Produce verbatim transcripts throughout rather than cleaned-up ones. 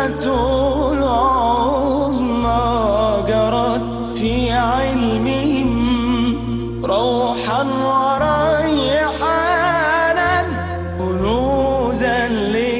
العظمى جرت في علمهم روحا وريحانا كنوزا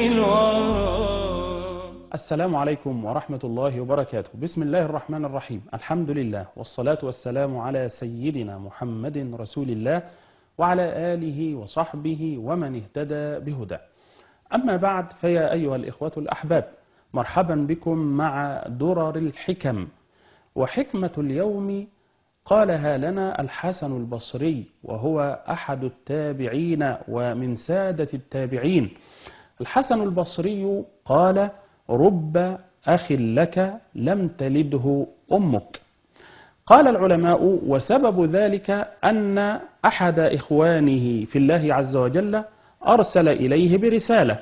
للورى. السلام عليكم ورحمة الله وبركاته. بسم الله الرحمن الرحيم. الحمد لله والصلاة والسلام على سيدنا محمد رسول الله وعلى آله وصحبه ومن اهتدى بهداه. أما بعد، فيا أيها الإخوة الأحباب، مرحبا بكم مع درر الحكم. وحكمة اليوم قالها لنا الحسن البصري، وهو أحد التابعين ومن سادة التابعين. الحسن البصري قال: رب أخ لك لم تلده أمك. قال العلماء: وسبب ذلك أن أحد إخوانه في الله عز وجل أرسل إليه برسالة،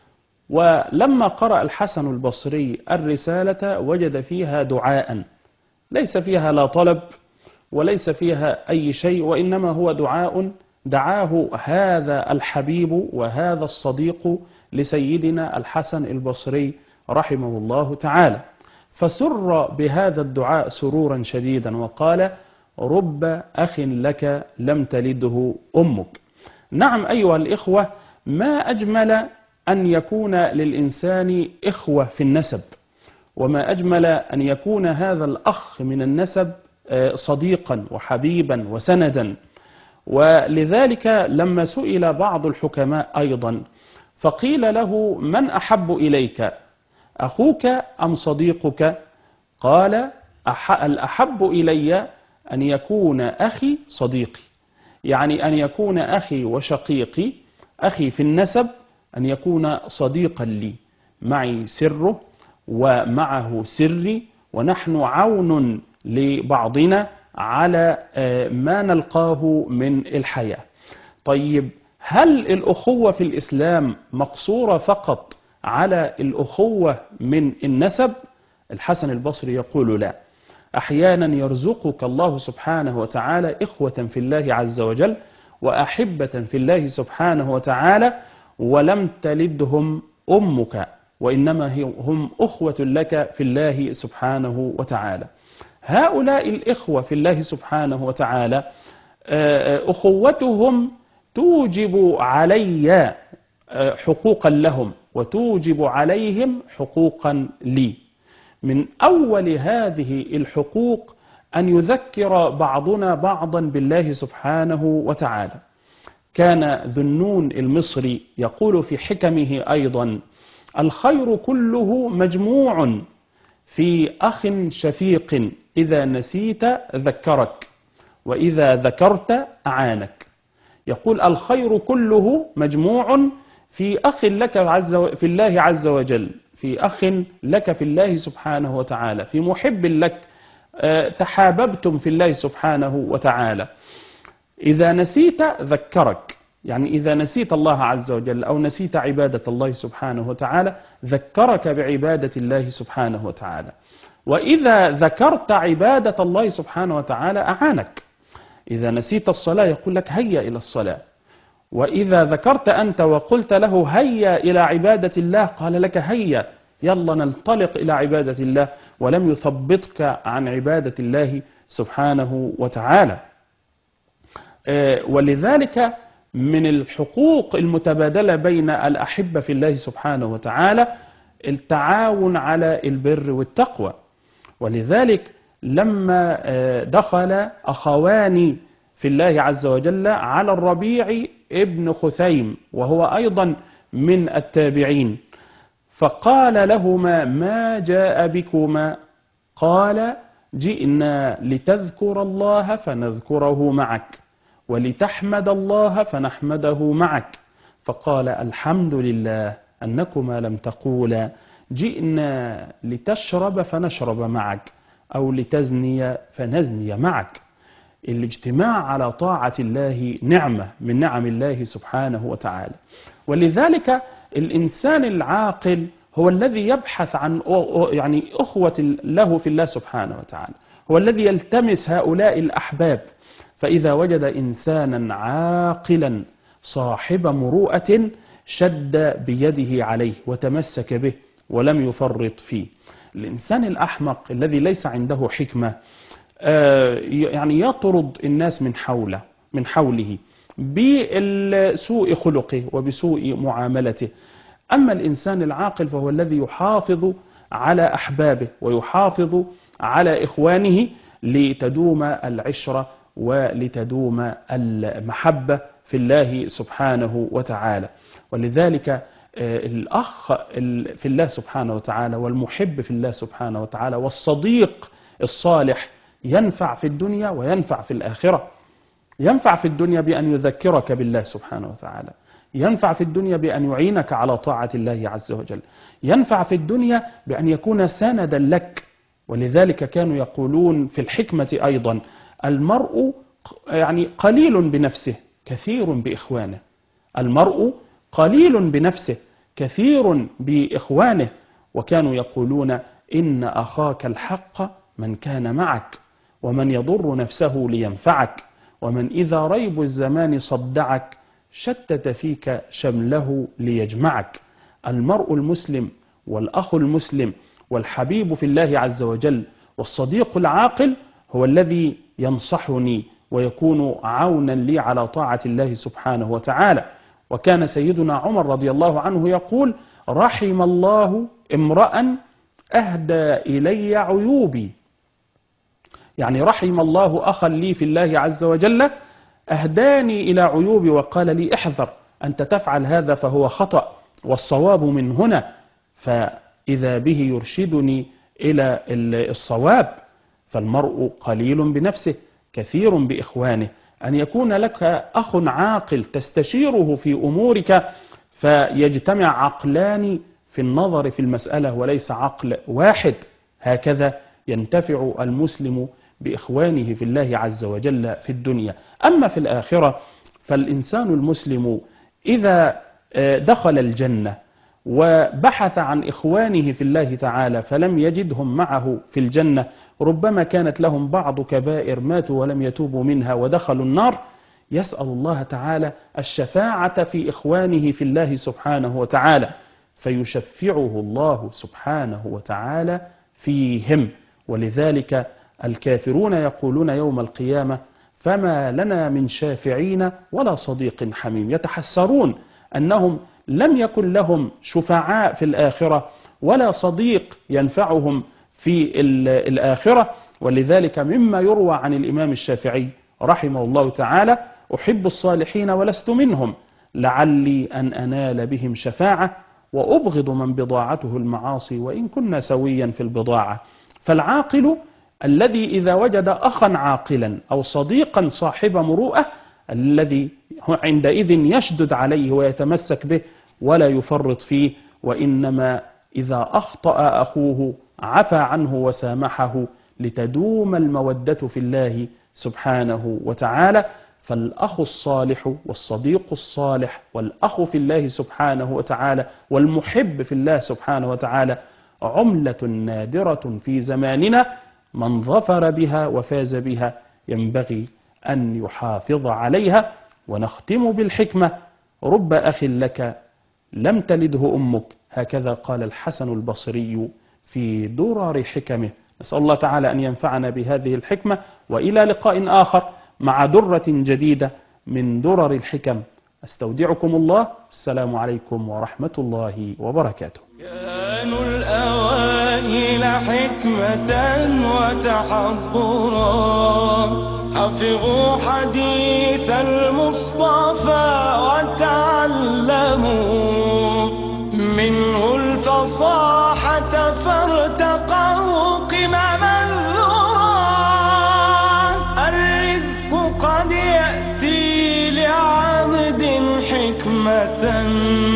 ولما قرأ الحسن البصري الرسالة وجد فيها دعاء ليس فيها لا طلب وليس فيها أي شيء، وإنما هو دعاء دعاه هذا الحبيب وهذا الصديق لسيدنا الحسن البصري رحمه الله تعالى، فسر بهذا الدعاء سرورا شديدا وقال: رب أخ لك لم تلده أمك. نعم أيها الإخوة، ما أجمل أن يكون للإنسان إخوة في النسب، وما أجمل أن يكون هذا الأخ من النسب صديقا وحبيبا وسندا. ولذلك لما سئل بعض الحكماء أيضا فقيل له: من أحب إليك، أخوك أم صديقك؟ قال: الأحب إلي أن يكون أخي صديقي، يعني أن يكون أخي وشقيقي، أخي في النسب، أن يكون صديقا لي، معي سره ومعه سري، ونحن عون لبعضنا على ما نلقاه من الحياة. طيب، هل الأخوة في الإسلام مقصورة فقط على الأخوة من النسب؟ الحسن البصري يقول: لا، أحيانا يرزقك الله سبحانه وتعالى إخوة في الله عز وجل وأحبة في الله سبحانه وتعالى ولم تلدهم أمك، وإنما هم أخوة لك في الله سبحانه وتعالى. هؤلاء الإخوة في الله سبحانه وتعالى أخوتهم توجب علي حقوقا لهم وتوجب عليهم حقوقا لي. من أول هذه الحقوق أن يذكر بعضنا بعضا بالله سبحانه وتعالى. كان ذنون المصري يقول في حكمه أيضا: الخير كله مجموع في أخ شفيق، إذا نسيت ذكرك وإذا ذكرت أعانك. يقول: الخير كله مجموع في أخ لك عز و... في الله عز وجل، في أخ لك في الله سبحانه وتعالى، في محب لك، تحاببتم في الله سبحانه وتعالى. إذا نسيت ذكرك، يعني إذا نسيت الله عز وجل أو نسيت عبادة الله سبحانه وتعالى ذكرك بعبادة الله سبحانه وتعالى، وإذا ذكرت عبادة الله سبحانه وتعالى أعانك. إذا نسيت الصلاة يقول لك: هيا إلى الصلاة. وإذا ذكرت أنت وقلت له: هيا إلى عبادة الله، قال لك: هيا يلا ننطلق إلى عبادة الله، ولم يثبطك عن عبادة الله سبحانه وتعالى. ولذلك من الحقوق المتبادلة بين الأحبة في الله سبحانه وتعالى التعاون على البر والتقوى. ولذلك لما دخل أخوان في الله عز وجل على الربيع ابن خثيم، وهو أيضا من التابعين، فقال لهما: ما جاء بكما؟ قال: جئنا لتذكر الله فنذكره معك، ولتحمد الله فنحمده معك. فقال: الحمد لله أنكما لم تقولا جئنا لتشرب فنشرب معك، أو لتزني فنزني معك. الاجتماع على طاعة الله نعمة من نعم الله سبحانه وتعالى. ولذلك الإنسان العاقل هو الذي يبحث عن يعني أخوة له في الله سبحانه وتعالى، هو الذي يلتمس هؤلاء الأحباب. فإذا وجد إنسانا عاقلا صاحب مروءة شد بيده عليه وتمسك به ولم يفرط فيه. الإنسان الأحمق الذي ليس عنده حكمة يعني يطرد الناس من حوله من حوله بسوء خلقه وبسوء معاملته. أما الإنسان العاقل فهو الذي يحافظ على أحبابه ويحافظ على إخوانه لتدوم العشرة ولتدوم المحبة في الله سبحانه وتعالى. ولذلك الأخ في الله سبحانه وتعالى والمحب في الله سبحانه وتعالى والصديق الصالح ينفع في الدنيا وينفع في الآخرة. ينفع في الدنيا بأن يذكرك بالله سبحانه وتعالى، ينفع في الدنيا بأن يعينك على طاعة الله عز وجل، ينفع في الدنيا بأن يكون سندا لك. ولذلك كانوا يقولون في الحكمة أيضا: المرء يعني قليل بنفسه كثير بإخوانه. المرء قليل بنفسه كثير بإخوانه. وكانوا يقولون: إن أخاك الحق من كان معك، ومن يضر نفسه لينفعك، ومن إذا ريب الزمان صدعك شتت فيك شمله ليجمعك. المرء المسلم والأخ المسلم والحبيب في الله عز وجل والصديق العاقل هو الذي ينصحني ويكون عونا لي على طاعة الله سبحانه وتعالى. وكان سيدنا عمر رضي الله عنه يقول: رحم الله امرأ أهدى إلي عيوبي. يعني رحم الله أخا لي في الله عز وجل أهداني إلى عيوبي وقال لي: احذر أنت تفعل هذا فهو خطأ والصواب من هنا، فإذا به يرشدني إلى الصواب. فالمرء قليل بنفسه كثير بإخوانه. أن يكون لك أخ عاقل تستشيره في أمورك فيجتمع عقلان في النظر في المسألة وليس عقل واحد، هكذا ينتفع المسلم بإخوانه في الله عز وجل في الدنيا. أما في الآخرة فالإنسان المسلم إذا دخل الجنة وبحث عن إخوانه في الله تعالى فلم يجدهم معه في الجنة، ربما كانت لهم بعض كبائر ماتوا ولم يتوبوا منها ودخلوا النار، يسأل الله تعالى الشفاعة في إخوانه في الله سبحانه وتعالى، فيشفعه الله سبحانه وتعالى فيهم. ولذلك الكافرون يقولون يوم القيامة: فما لنا من شافعين ولا صديق حميم. يتحسرون أنهم لم يكن لهم شفعاء في الآخرة ولا صديق ينفعهم في الآخرة. ولذلك مما يروى عن الإمام الشافعي رحمه الله تعالى: أحب الصالحين ولست منهم، لعلي أن أنال بهم شفاعة، وأبغض من بضاعته المعاصي وإن كنا سويا في البضاعة. فالعاقل الذي إذا وجد أخا عاقلا أو صديقا صاحب مروءة الذي عندئذ يشدد عليه ويتمسك به ولا يفرط فيه، وإنما إذا أخطأ أخوه عفى عنه وسامحه لتدوم المودة في الله سبحانه وتعالى. فالأخ الصالح والصديق الصالح والأخ في الله سبحانه وتعالى والمحب في الله سبحانه وتعالى عملة نادرة في زماننا، من ظفر بها وفاز بها ينبغي أن يحافظ عليها. ونختم بالحكمة: رب أخ لك لم تلده أمك، هكذا قال الحسن البصري في درر حكمه. نسأل الله تعالى أن ينفعنا بهذه الحكمة، وإلى لقاء آخر مع درة جديدة من درر الحكم. أستودعكم الله، السلام عليكم ورحمة الله وبركاته. كانوا الأوائل حكمة وتحضرا، حفظوا حديث المصطفى وتعلموا منه الفصاحة فارتقوا قمم الذرى. الرزق قد يأتي لعبد حكمة